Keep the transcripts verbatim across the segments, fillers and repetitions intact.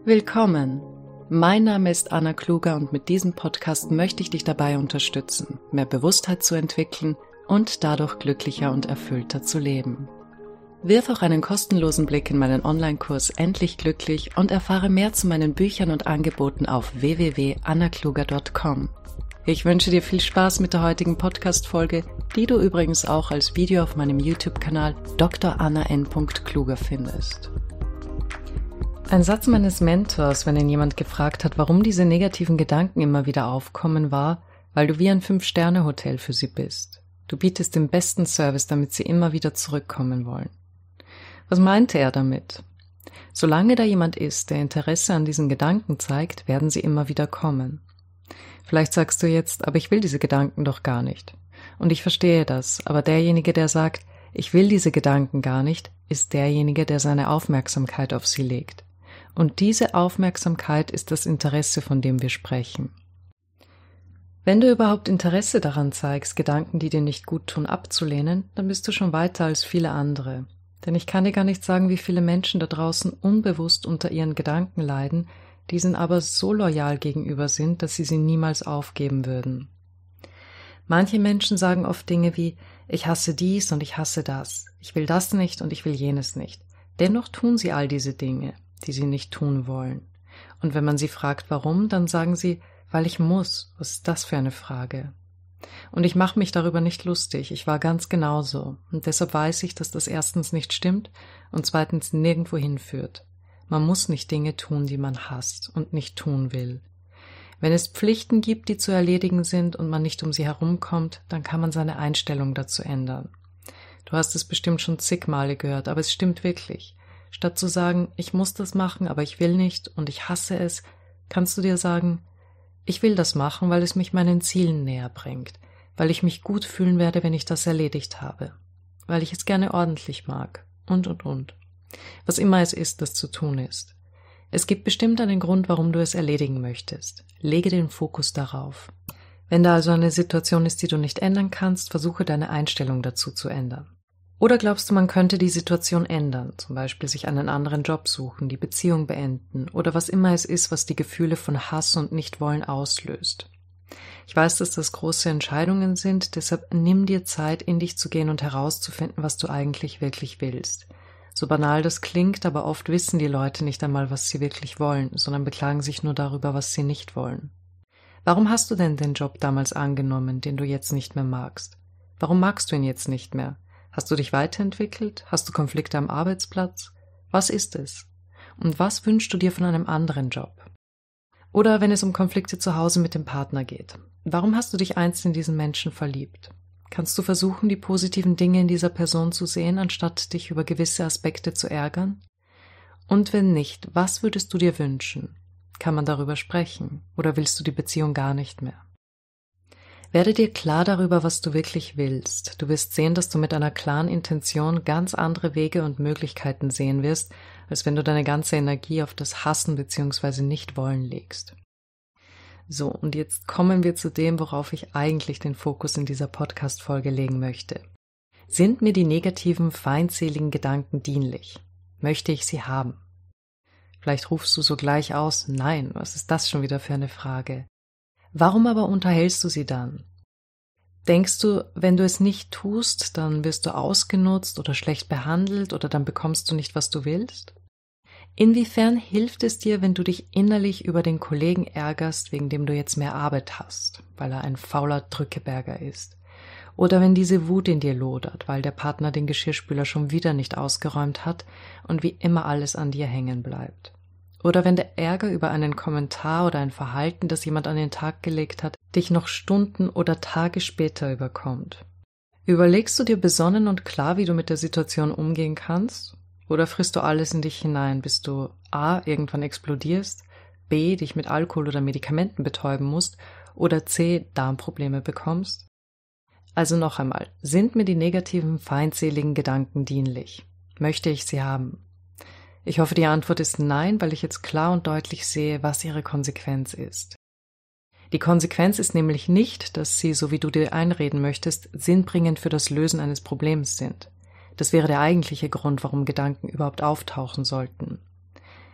Willkommen! Mein Name ist Anna Kluger und mit diesem Podcast möchte ich dich dabei unterstützen, mehr Bewusstheit zu entwickeln und dadurch glücklicher und erfüllter zu leben. Wirf auch einen kostenlosen Blick in meinen Online-Kurs Endlich Glücklich und erfahre mehr zu meinen Büchern und Angeboten auf w w w punkt anna kluger punkt com. Ich wünsche dir viel Spaß mit der heutigen Podcast-Folge, die du übrigens auch als Video auf meinem YouTube-Kanal Doktor Anna N. Kluger findest. Ein Satz meines Mentors, wenn ihn jemand gefragt hat, warum diese negativen Gedanken immer wieder aufkommen, war, weil du wie ein Fünf-Sterne-Hotel für sie bist. Du bietest den besten Service, damit sie immer wieder zurückkommen wollen. Was meinte er damit? Solange da jemand ist, der Interesse an diesen Gedanken zeigt, werden sie immer wieder kommen. Vielleicht sagst du jetzt, aber ich will diese Gedanken doch gar nicht. Und ich verstehe das, aber derjenige, der sagt, ich will diese Gedanken gar nicht, ist derjenige, der seine Aufmerksamkeit auf sie legt. Und diese Aufmerksamkeit ist das Interesse, von dem wir sprechen. Wenn du überhaupt Interesse daran zeigst, Gedanken, die dir nicht gut tun, abzulehnen, dann bist du schon weiter als viele andere. Denn ich kann dir gar nicht sagen, wie viele Menschen da draußen unbewusst unter ihren Gedanken leiden, diesen aber so loyal gegenüber sind, dass sie sie niemals aufgeben würden. Manche Menschen sagen oft Dinge wie, ich hasse dies und ich hasse das, ich will das nicht und ich will jenes nicht. Dennoch tun sie all diese Dinge, die sie nicht tun wollen. Und wenn man sie fragt, warum, dann sagen sie, weil ich muss. Was ist das für eine Frage? Und ich mache mich darüber nicht lustig, ich war ganz genauso. Und deshalb weiß ich, dass das erstens nicht stimmt und zweitens nirgendwo hinführt. Man muss nicht Dinge tun, die man hasst und nicht tun will. Wenn es Pflichten gibt, die zu erledigen sind und man nicht um sie herumkommt, dann kann man seine Einstellung dazu ändern. Du hast es bestimmt schon zig Male gehört, aber es stimmt wirklich. Statt zu sagen, ich muss das machen, aber ich will nicht und ich hasse es, kannst du dir sagen, ich will das machen, weil es mich meinen Zielen näher bringt, weil ich mich gut fühlen werde, wenn ich das erledigt habe, weil ich es gerne ordentlich mag und, und, und. Was immer es ist, das zu tun ist. Es gibt bestimmt einen Grund, warum du es erledigen möchtest. Lege den Fokus darauf. Wenn da also eine Situation ist, die du nicht ändern kannst, versuche deine Einstellung dazu zu ändern. Oder glaubst du, man könnte die Situation ändern, zum Beispiel sich einen anderen Job suchen, die Beziehung beenden oder was immer es ist, was die Gefühle von Hass und Nichtwollen auslöst? Ich weiß, dass das große Entscheidungen sind, deshalb nimm dir Zeit, in dich zu gehen und herauszufinden, was du eigentlich wirklich willst. So banal das klingt, aber oft wissen die Leute nicht einmal, was sie wirklich wollen, sondern beklagen sich nur darüber, was sie nicht wollen. Warum hast du denn den Job damals angenommen, den du jetzt nicht mehr magst? Warum magst du ihn jetzt nicht mehr? Hast du dich weiterentwickelt? Hast du Konflikte am Arbeitsplatz? Was ist es? Und was wünschst du dir von einem anderen Job? Oder wenn es um Konflikte zu Hause mit dem Partner geht. Warum hast du dich einst in diesen Menschen verliebt? Kannst du versuchen, die positiven Dinge in dieser Person zu sehen, anstatt dich über gewisse Aspekte zu ärgern? Und wenn nicht, was würdest du dir wünschen? Kann man darüber sprechen? Oder willst du die Beziehung gar nicht mehr? Werde dir klar darüber, was du wirklich willst. Du wirst sehen, dass du mit einer klaren Intention ganz andere Wege und Möglichkeiten sehen wirst, als wenn du deine ganze Energie auf das Hassen bzw. Nichtwollen legst. So, und jetzt kommen wir zu dem, worauf ich eigentlich den Fokus in dieser Podcast-Folge legen möchte. Sind mir die negativen, feindseligen Gedanken dienlich? Möchte ich sie haben? Vielleicht rufst du so gleich aus, nein, was ist das schon wieder für eine Frage? Warum aber unterhältst du sie dann? Denkst du, wenn du es nicht tust, dann wirst du ausgenutzt oder schlecht behandelt oder dann bekommst du nicht, was du willst? Inwiefern hilft es dir, wenn du dich innerlich über den Kollegen ärgerst, wegen dem du jetzt mehr Arbeit hast, weil er ein fauler Drückeberger ist? Oder wenn diese Wut in dir lodert, weil der Partner den Geschirrspüler schon wieder nicht ausgeräumt hat und wie immer alles an dir hängen bleibt? Oder wenn der Ärger über einen Kommentar oder ein Verhalten, das jemand an den Tag gelegt hat, dich noch Stunden oder Tage später überkommt. Überlegst du dir besonnen und klar, wie du mit der Situation umgehen kannst? Oder frisst du alles in dich hinein, bis du a. irgendwann explodierst, b. dich mit Alkohol oder Medikamenten betäuben musst oder c. Darmprobleme bekommst? Also noch einmal, sind mir die negativen, feindseligen Gedanken dienlich? Möchte ich sie haben? Ich hoffe, die Antwort ist nein, weil ich jetzt klar und deutlich sehe, was ihre Konsequenz ist. Die Konsequenz ist nämlich nicht, dass sie, so wie du dir einreden möchtest, sinnbringend für das Lösen eines Problems sind. Das wäre der eigentliche Grund, warum Gedanken überhaupt auftauchen sollten.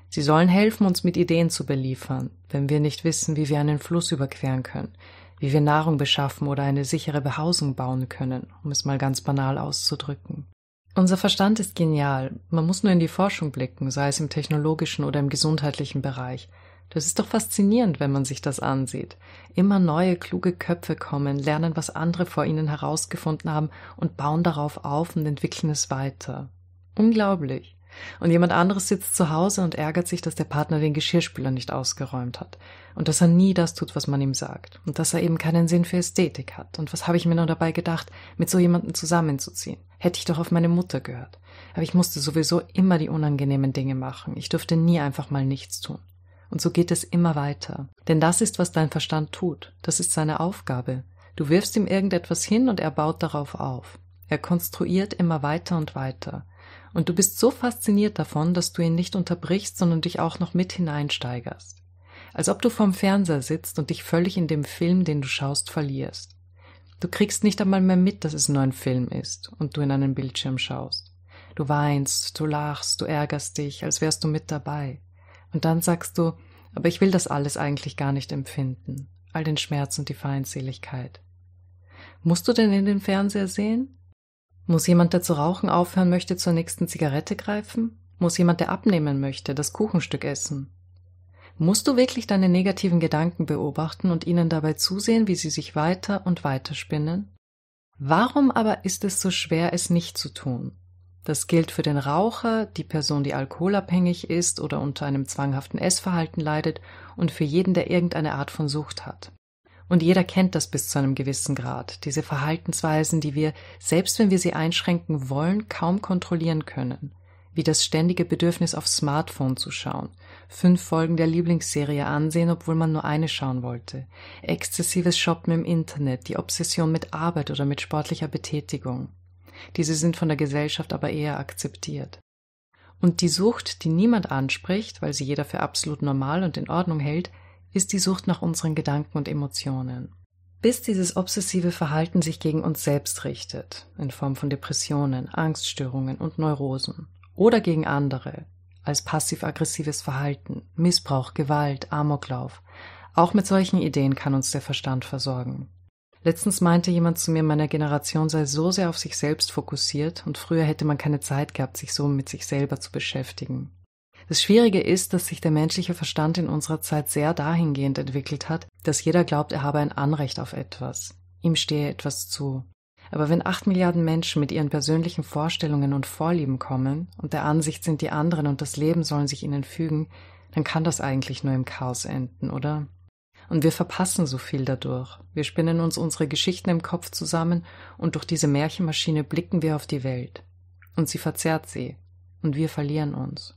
Sie sollen helfen, uns mit Ideen zu beliefern, wenn wir nicht wissen, wie wir einen Fluss überqueren können, wie wir Nahrung beschaffen oder eine sichere Behausung bauen können, um es mal ganz banal auszudrücken. Unser Verstand ist genial, man muss nur in die Forschung blicken, sei es im technologischen oder im gesundheitlichen Bereich. Das ist doch faszinierend, wenn man sich das ansieht. Immer neue, kluge Köpfe kommen, lernen, was andere vor ihnen herausgefunden haben und bauen darauf auf und entwickeln es weiter. Unglaublich. Und jemand anderes sitzt zu Hause und ärgert sich, dass der Partner den Geschirrspüler nicht ausgeräumt hat und dass er nie das tut, was man ihm sagt und dass er eben keinen Sinn für Ästhetik hat. Und was habe ich mir nur dabei gedacht, mit so jemandem zusammenzuziehen? Hätte ich doch auf meine Mutter gehört. Aber ich musste sowieso immer die unangenehmen Dinge machen. Ich durfte nie einfach mal nichts tun. Und so geht es immer weiter. Denn das ist, was dein Verstand tut. Das ist seine Aufgabe. Du wirfst ihm irgendetwas hin und er baut darauf auf. Er konstruiert immer weiter und weiter. Und du bist so fasziniert davon, dass du ihn nicht unterbrichst, sondern dich auch noch mit hineinsteigerst. Als ob du vorm Fernseher sitzt und dich völlig in dem Film, den du schaust, verlierst. Du kriegst nicht einmal mehr mit, dass es nur ein Film ist und du in einen Bildschirm schaust. Du weinst, du lachst, du ärgerst dich, als wärst du mit dabei. Und dann sagst du, aber ich will das alles eigentlich gar nicht empfinden, all den Schmerz und die Feindseligkeit. Musst du denn in den Fernseher sehen? Muss jemand, der zu rauchen aufhören möchte, zur nächsten Zigarette greifen? Muss jemand, der abnehmen möchte, das Kuchenstück essen? Musst du wirklich deine negativen Gedanken beobachten und ihnen dabei zusehen, wie sie sich weiter und weiter spinnen? Warum aber ist es so schwer, es nicht zu tun? Das gilt für den Raucher, die Person, die alkoholabhängig ist oder unter einem zwanghaften Essverhalten leidet und für jeden, der irgendeine Art von Sucht hat. Und jeder kennt das bis zu einem gewissen Grad, diese Verhaltensweisen, die wir, selbst wenn wir sie einschränken wollen, kaum kontrollieren können. Wie das ständige Bedürfnis, aufs Smartphone zu schauen, fünf Folgen der Lieblingsserie ansehen, obwohl man nur eine schauen wollte, exzessives Shoppen im Internet, die Obsession mit Arbeit oder mit sportlicher Betätigung. Diese sind von der Gesellschaft aber eher akzeptiert. Und die Sucht, die niemand anspricht, weil sie jeder für absolut normal und in Ordnung hält, ist die Sucht nach unseren Gedanken und Emotionen. Bis dieses obsessive Verhalten sich gegen uns selbst richtet, in Form von Depressionen, Angststörungen und Neurosen, oder gegen andere, als passiv-aggressives Verhalten, Missbrauch, Gewalt, Amoklauf. Auch mit solchen Ideen kann uns der Verstand versorgen. Letztens meinte jemand zu mir, meine Generation sei so sehr auf sich selbst fokussiert und früher hätte man keine Zeit gehabt, sich so mit sich selber zu beschäftigen. Das Schwierige ist, dass sich der menschliche Verstand in unserer Zeit sehr dahingehend entwickelt hat, dass jeder glaubt, er habe ein Anrecht auf etwas. Ihm stehe etwas zu. Aber wenn acht Milliarden Menschen mit ihren persönlichen Vorstellungen und Vorlieben kommen und der Ansicht sind, die anderen und das Leben sollen sich ihnen fügen, dann kann das eigentlich nur im Chaos enden, oder? Und wir verpassen so viel dadurch. Wir spinnen uns unsere Geschichten im Kopf zusammen und durch diese Märchenmaschine blicken wir auf die Welt. Und sie verzerrt sie. Und wir verlieren uns.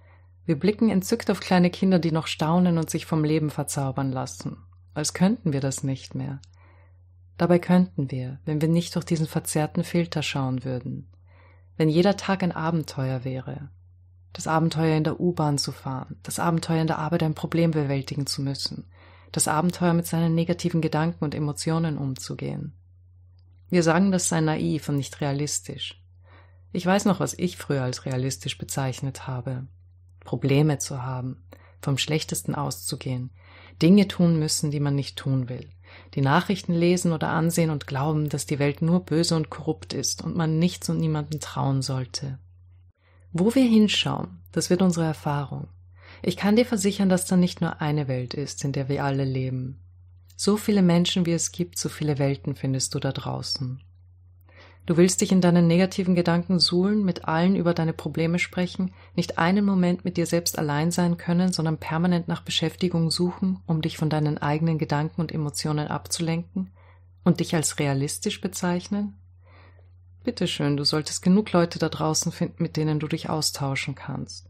Wir blicken entzückt auf kleine Kinder, die noch staunen und sich vom Leben verzaubern lassen. Als könnten wir das nicht mehr. Dabei könnten wir, wenn wir nicht durch diesen verzerrten Filter schauen würden. Wenn jeder Tag ein Abenteuer wäre. Das Abenteuer in der U-Bahn zu fahren, das Abenteuer in der Arbeit ein Problem bewältigen zu müssen, das Abenteuer mit seinen negativen Gedanken und Emotionen umzugehen. Wir sagen, das sei naiv und nicht realistisch. Ich weiß noch, was ich früher als realistisch bezeichnet habe. Probleme zu haben, vom Schlechtesten auszugehen, Dinge tun müssen, die man nicht tun will, die Nachrichten lesen oder ansehen und glauben, dass die Welt nur böse und korrupt ist und man nichts und niemandem trauen sollte. Wo wir hinschauen, das wird unsere Erfahrung. Ich kann dir versichern, dass da nicht nur eine Welt ist, in der wir alle leben. So viele Menschen, wie es gibt, so viele Welten findest du da draußen. Du willst dich in deinen negativen Gedanken suhlen, mit allen über deine Probleme sprechen, nicht einen Moment mit dir selbst allein sein können, sondern permanent nach Beschäftigung suchen, um dich von deinen eigenen Gedanken und Emotionen abzulenken und dich als realistisch bezeichnen? Bitteschön, du solltest genug Leute da draußen finden, mit denen du dich austauschen kannst.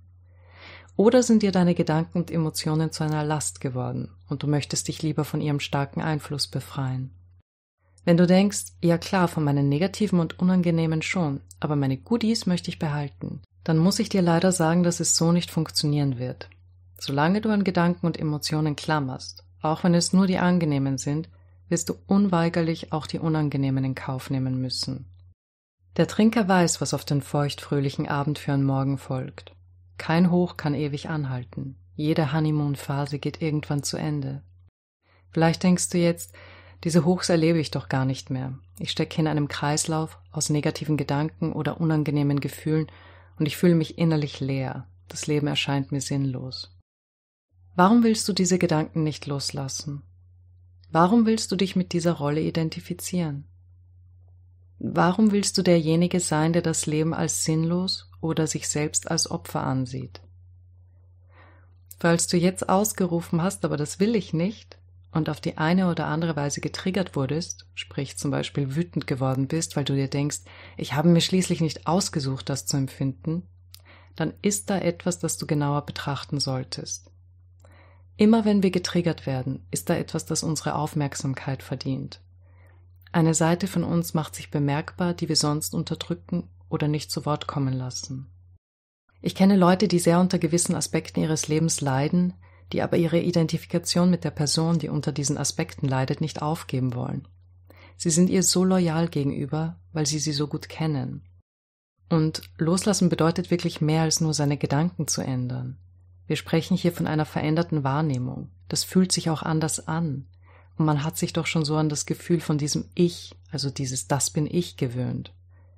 Oder sind dir deine Gedanken und Emotionen zu einer Last geworden und du möchtest dich lieber von ihrem starken Einfluss befreien? Wenn du denkst, ja klar, von meinen negativen und unangenehmen schon, aber meine Goodies möchte ich behalten, dann muss ich dir leider sagen, dass es so nicht funktionieren wird. Solange du an Gedanken und Emotionen klammerst, auch wenn es nur die angenehmen sind, wirst du unweigerlich auch die unangenehmen in Kauf nehmen müssen. Der Trinker weiß, was auf den feuchtfröhlichen Abend für einen Morgen folgt. Kein Hoch kann ewig anhalten. Jede Honeymoon-Phase geht irgendwann zu Ende. Vielleicht denkst du jetzt, diese Hochs erlebe ich doch gar nicht mehr. Ich stecke in einem Kreislauf aus negativen Gedanken oder unangenehmen Gefühlen und ich fühle mich innerlich leer. Das Leben erscheint mir sinnlos. Warum willst du diese Gedanken nicht loslassen? Warum willst du dich mit dieser Rolle identifizieren? Warum willst du derjenige sein, der das Leben als sinnlos oder sich selbst als Opfer ansieht? Falls du jetzt ausgerufen hast, aber das will ich nicht, und auf die eine oder andere Weise getriggert wurdest, sprich zum Beispiel wütend geworden bist, weil du dir denkst, ich habe mir schließlich nicht ausgesucht, das zu empfinden, dann ist da etwas, das du genauer betrachten solltest. Immer wenn wir getriggert werden, ist da etwas, das unsere Aufmerksamkeit verdient. Eine Seite von uns macht sich bemerkbar, die wir sonst unterdrücken oder nicht zu Wort kommen lassen. Ich kenne Leute, die sehr unter gewissen Aspekten ihres Lebens leiden, die aber ihre Identifikation mit der Person, die unter diesen Aspekten leidet, nicht aufgeben wollen. Sie sind ihr so loyal gegenüber, weil sie sie so gut kennen. Und loslassen bedeutet wirklich mehr als nur seine Gedanken zu ändern. Wir sprechen hier von einer veränderten Wahrnehmung. Das fühlt sich auch anders an. Und man hat sich doch schon so an das Gefühl von diesem Ich, also dieses Das bin ich, gewöhnt.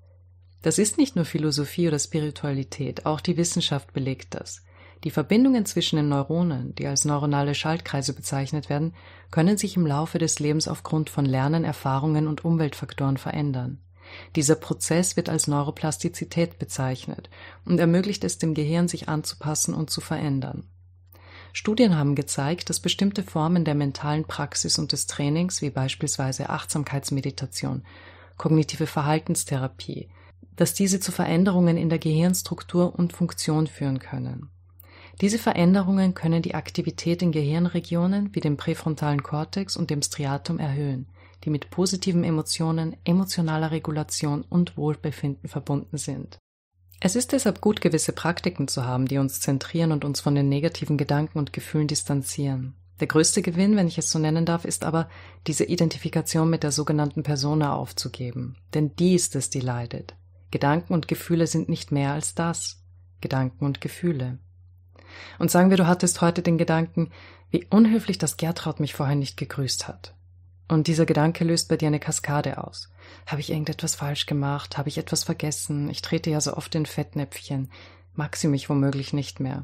Das ist nicht nur Philosophie oder Spiritualität, auch die Wissenschaft belegt das. Die Verbindungen zwischen den Neuronen, die als neuronale Schaltkreise bezeichnet werden, können sich im Laufe des Lebens aufgrund von Lernen, Erfahrungen und Umweltfaktoren verändern. Dieser Prozess wird als Neuroplastizität bezeichnet und ermöglicht es dem Gehirn, sich anzupassen und zu verändern. Studien haben gezeigt, dass bestimmte Formen der mentalen Praxis und des Trainings, wie beispielsweise Achtsamkeitsmeditation, kognitive Verhaltenstherapie, dass diese zu Veränderungen in der Gehirnstruktur und Funktion führen können. Diese Veränderungen können die Aktivität in Gehirnregionen wie dem präfrontalen Kortex und dem Striatum erhöhen, die mit positiven Emotionen, emotionaler Regulation und Wohlbefinden verbunden sind. Es ist deshalb gut, gewisse Praktiken zu haben, die uns zentrieren und uns von den negativen Gedanken und Gefühlen distanzieren. Der größte Gewinn, wenn ich es so nennen darf, ist aber, diese Identifikation mit der sogenannten Persona aufzugeben. Denn die ist es, die leidet. Gedanken und Gefühle sind nicht mehr als das. Gedanken und Gefühle. Und sagen wir, du hattest heute den Gedanken, wie unhöflich, dass Gertraud mich vorher nicht gegrüßt hat. Und dieser Gedanke löst bei dir eine Kaskade aus. Habe ich irgendetwas falsch gemacht? Habe ich etwas vergessen? Ich trete ja so oft in Fettnäpfchen. Mag sie mich womöglich nicht mehr?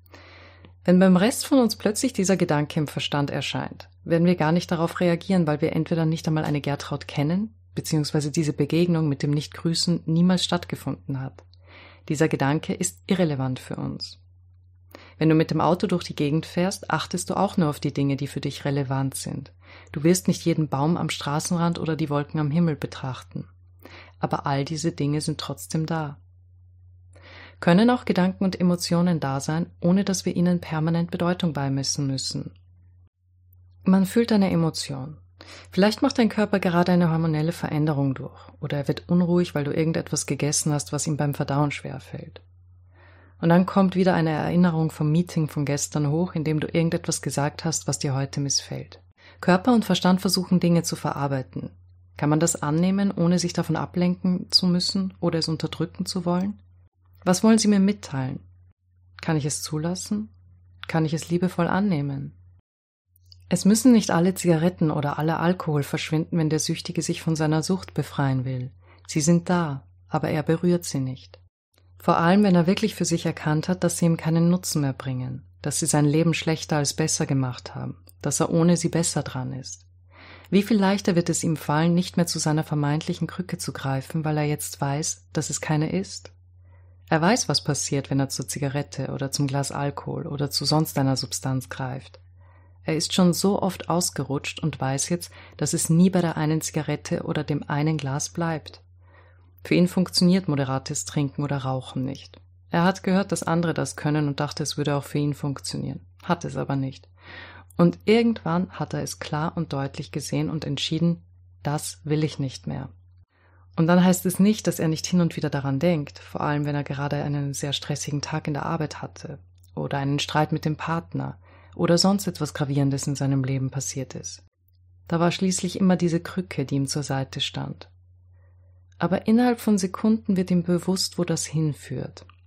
Wenn beim Rest von uns plötzlich dieser Gedanke im Verstand erscheint, werden wir gar nicht darauf reagieren, weil wir entweder nicht einmal eine Gertraud kennen, beziehungsweise diese Begegnung mit dem Nichtgrüßen niemals stattgefunden hat. Dieser Gedanke ist irrelevant für uns. Wenn du mit dem Auto durch die Gegend fährst, achtest du auch nur auf die Dinge, die für dich relevant sind. Du wirst nicht jeden Baum am Straßenrand oder die Wolken am Himmel betrachten. Aber all diese Dinge sind trotzdem da. Können auch Gedanken und Emotionen da sein, ohne dass wir ihnen permanent Bedeutung beimessen müssen. Man fühlt eine Emotion. Vielleicht macht dein Körper gerade eine hormonelle Veränderung durch oder er wird unruhig, weil du irgendetwas gegessen hast, was ihm beim Verdauen schwerfällt. Und dann kommt wieder eine Erinnerung vom Meeting von gestern hoch, in dem du irgendetwas gesagt hast, was dir heute missfällt. Körper und Verstand versuchen, Dinge zu verarbeiten. Kann man das annehmen, ohne sich davon ablenken zu müssen oder es unterdrücken zu wollen? Was wollen sie mir mitteilen? Kann ich es zulassen? Kann ich es liebevoll annehmen? Es müssen nicht alle Zigaretten oder aller Alkohol verschwinden, wenn der Süchtige sich von seiner Sucht befreien will. Sie sind da, aber er berührt sie nicht. Vor allem, wenn er wirklich für sich erkannt hat, dass sie ihm keinen Nutzen mehr bringen, dass sie sein Leben schlechter als besser gemacht haben, dass er ohne sie besser dran ist. Wie viel leichter wird es ihm fallen, nicht mehr zu seiner vermeintlichen Krücke zu greifen, weil er jetzt weiß, dass es keine ist? Er weiß, was passiert, wenn er zur Zigarette oder zum Glas Alkohol oder zu sonst einer Substanz greift. Er ist schon so oft ausgerutscht und weiß jetzt, dass es nie bei der einen Zigarette oder dem einen Glas bleibt. Für ihn funktioniert moderates Trinken oder Rauchen nicht. Er hat gehört, dass andere das können und dachte, es würde auch für ihn funktionieren. Hat es aber nicht. Und irgendwann hat er es klar und deutlich gesehen und entschieden, das will ich nicht mehr. Und dann heißt es nicht, dass er nicht hin und wieder daran denkt, vor allem wenn er gerade einen sehr stressigen Tag in der Arbeit hatte oder einen Streit mit dem Partner oder sonst etwas Gravierendes in seinem Leben passiert ist. Da war schließlich immer diese Krücke, die ihm zur Seite stand. Aber innerhalb von Sekunden wird ihm bewusst, wo das hinführt.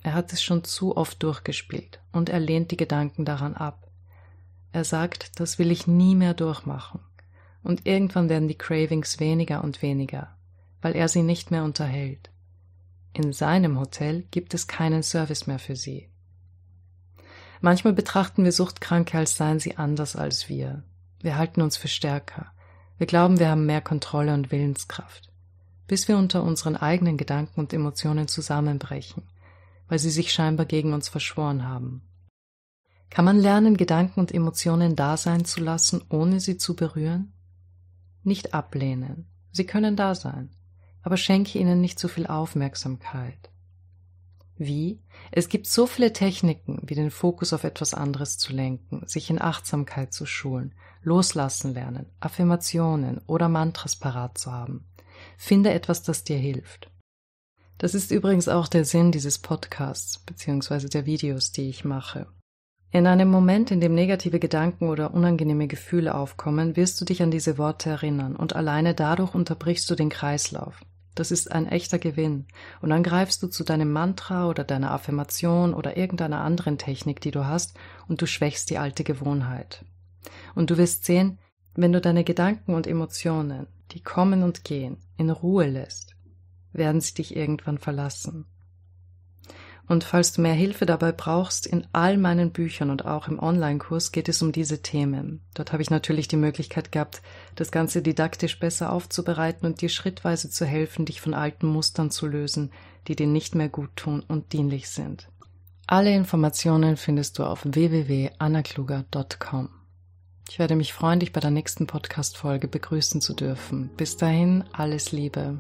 Er hat es schon zu oft durchgespielt und er lehnt die Gedanken daran ab. Er sagt, das will ich nie mehr durchmachen. Und irgendwann werden die Cravings weniger und weniger, weil er sie nicht mehr unterhält. In seinem Hotel gibt es keinen Service mehr für sie. Manchmal betrachten wir Suchtkranke, als seien sie anders als wir. Wir halten uns für stärker. Wir glauben, wir haben mehr Kontrolle und Willenskraft, bis wir unter unseren eigenen Gedanken und Emotionen zusammenbrechen, weil sie sich scheinbar gegen uns verschworen haben. Kann man lernen, Gedanken und Emotionen da sein zu lassen, ohne sie zu berühren? Nicht ablehnen. Sie können da sein, aber schenke ihnen nicht so viel Aufmerksamkeit. Wie? Es gibt so viele Techniken, wie den Fokus auf etwas anderes zu lenken, sich in Achtsamkeit zu schulen, loslassen lernen, Affirmationen oder Mantras parat zu haben. Finde etwas, das dir hilft. Das ist übrigens auch der Sinn dieses Podcasts bzw. der Videos, die ich mache. In einem Moment, in dem negative Gedanken oder unangenehme Gefühle aufkommen, wirst du dich an diese Worte erinnern und alleine dadurch unterbrichst du den Kreislauf. Das ist ein echter Gewinn. Und dann greifst du zu deinem Mantra oder deiner Affirmation oder irgendeiner anderen Technik, die du hast, und du schwächst die alte Gewohnheit. Und du wirst sehen, wenn du deine Gedanken und Emotionen, die kommen und gehen, in Ruhe lässt, werden sie dich irgendwann verlassen. Und falls du mehr Hilfe dabei brauchst, in all meinen Büchern und auch im Online-Kurs geht es um diese Themen. Dort habe ich natürlich die Möglichkeit gehabt, das Ganze didaktisch besser aufzubereiten und dir schrittweise zu helfen, dich von alten Mustern zu lösen, die dir nicht mehr gut tun und dienlich sind. Alle Informationen findest du auf w w w punkt anna kluger punkt com. Ich werde mich freuen, dich bei der nächsten Podcast-Folge begrüßen zu dürfen. Bis dahin, alles Liebe.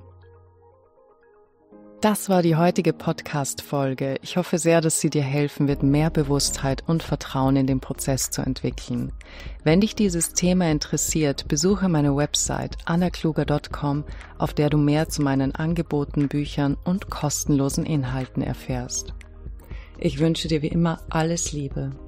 Das war die heutige Podcast-Folge. Ich hoffe sehr, dass sie dir helfen wird, mehr Bewusstheit und Vertrauen in den Prozess zu entwickeln. Wenn dich dieses Thema interessiert, besuche meine Website anna kluger punkt com, auf der du mehr zu meinen Angeboten, Büchern und kostenlosen Inhalten erfährst. Ich wünsche dir wie immer alles Liebe.